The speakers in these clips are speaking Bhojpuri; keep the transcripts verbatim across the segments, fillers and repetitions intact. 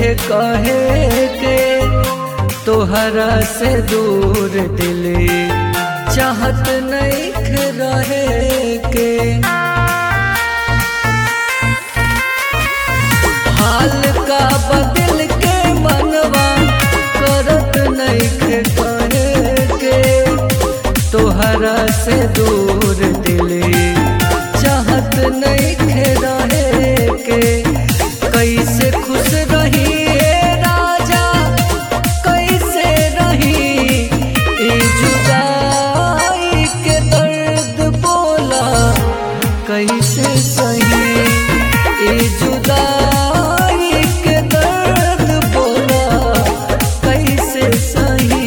नइखे कहे के तोहरा से दूर दिल चाहत नइखे रहे के। हाल का बदल के मनवा करत नइखे कहे के तोहरा से दूर दिल चाहत नइखे रहे के। कैसे खुश रही ए राजा कैसे रही ई जुदाई के दर्द बोला कैसे सही ई जुदाई के दर्द बोला कैसे सही।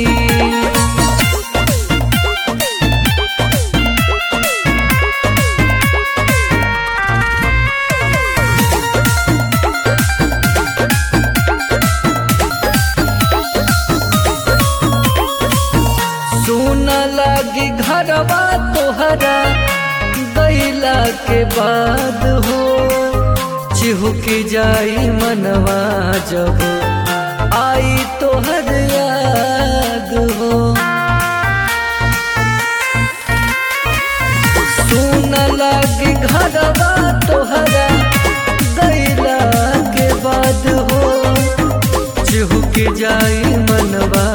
सुना लागी घरवा तोहरा गईला के बाद हो चिहुकी जाई मनवा जब आई तोहर याद हो। सुना लागी घरवा तोहरा गईला के बाद हो चिहुकी जाई मनवा